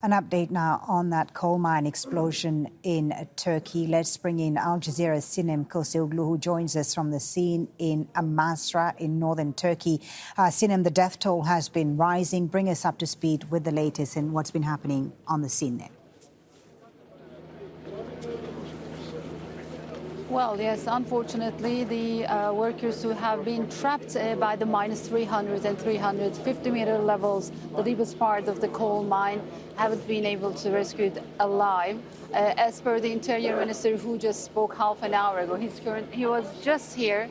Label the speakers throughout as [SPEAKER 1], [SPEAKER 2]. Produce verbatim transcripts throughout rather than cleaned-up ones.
[SPEAKER 1] An update now on that coal mine explosion in Turkey. Let's bring in Al Jazeera's Sinem Koscioglu, who joins us from the scene in Amasra in northern Turkey. Uh, Sinem, the death toll has been rising. Bring us up to speed with the latest and what's been happening on the scene there.
[SPEAKER 2] Well, yes, unfortunately, the uh, workers who have been trapped uh, by the minus three hundred and three hundred fifty meter levels, the deepest part of the coal mine, haven't been able to rescue alive. Uh, as per the Interior Minister, who just spoke half an hour ago, he's current, he was just here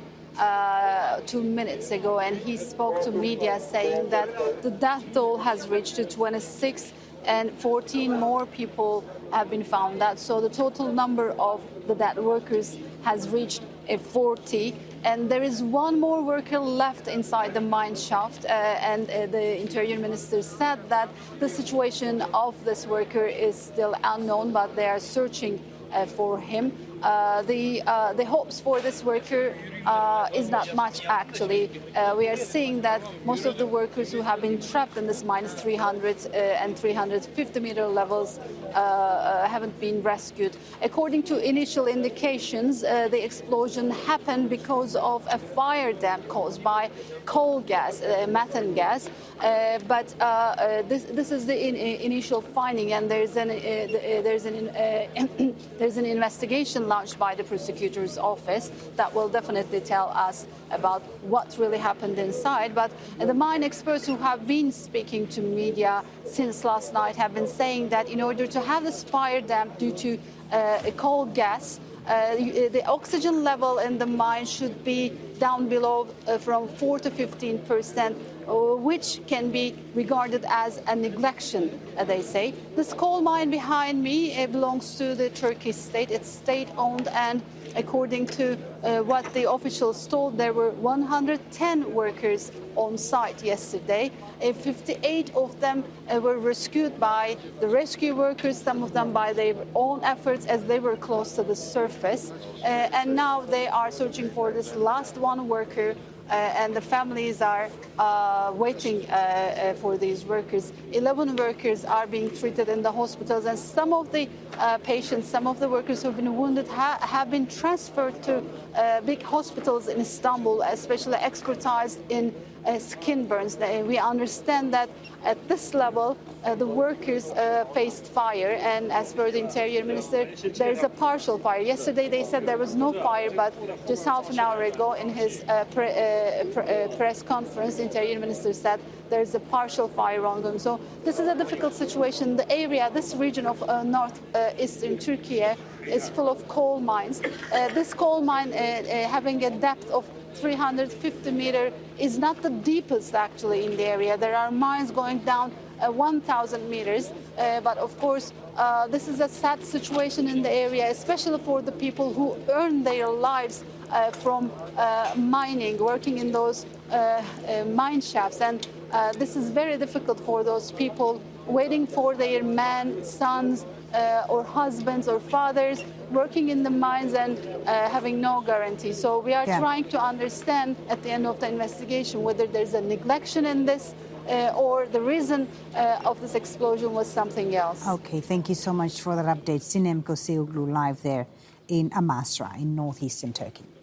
[SPEAKER 2] uh, two minutes ago, and he spoke to media saying that the death toll has reached to twenty-six and fourteen more people have been found. That so the total number of the dead workers has reached a forty, and there is one more worker left inside the mine shaft. Uh, and uh, the Interior Minister said that the situation of this worker is still unknown, but they are searching uh, for him. Uh, the uh, the hopes for this worker uh, is not much, actually. Uh, we are seeing that most of the workers who have been trapped in this minus three hundred uh, and three hundred fifty meter levels uh, uh, haven't been rescued. According to initial indications, uh, the explosion happened because of a fire dam caused by coal gas, uh, methane gas. Uh, but uh, uh, this, this is the in, uh, initial finding, and there's an uh, there's an uh, there's an investigation launched by the prosecutor's office that will definitely tell us about what really happened inside. But the mine experts who have been speaking to media since last night have been saying that in order to have this fire dam due to uh, coal gas, uh, the oxygen level in the mine should be down below uh, from four to fifteen percent, which can be regarded as a neglection, uh, they say. This coal mine behind me uh, belongs to the Turkish state. It's state-owned, and according to uh, what the officials told, there were one hundred ten workers on site yesterday. Uh, fifty-eight of them uh, were rescued by the rescue workers, some of them by their own efforts as they were close to the surface. Uh, and now they are searching for this last one worker. Uh, and the families are uh, waiting uh, uh, for these workers. eleven workers are being treated in the hospitals, and some of the uh, patients, some of the workers who have been wounded ha have been transferred to uh, big hospitals in Istanbul, especially expertised in uh, skin burns. We understand that at this level, uh, the workers uh, faced fire, and as per the Interior Minister, there is a partial fire. Yesterday they said there was no fire, but just half an hour ago in his uh, pre uh, pre uh, press conference, the Interior Minister said there is a partial fire ongoing. So this is a difficult situation. The area, this region of uh, northeastern uh, Turkey is full of coal mines. Uh, this coal mine uh, uh, having a depth of three hundred fifty meter is not the deepest actually in the area. There are mines going down uh, one thousand meters, uh, but of course uh, this is a sad situation in the area, especially for the people who earn their lives uh, from uh, mining, working in those uh, uh, mine shafts, and uh, this is very difficult for those people waiting for their men, sons, uh, or husbands or fathers working in the mines and uh, having no guarantee. So we are yeah. trying to understand at the end of the investigation whether there's a neglection in this uh, or the reason uh, of this explosion was something else.
[SPEAKER 1] Okay, thank you so much for that update. Sinem Koscioglu live there in Amasra in northeastern Turkey.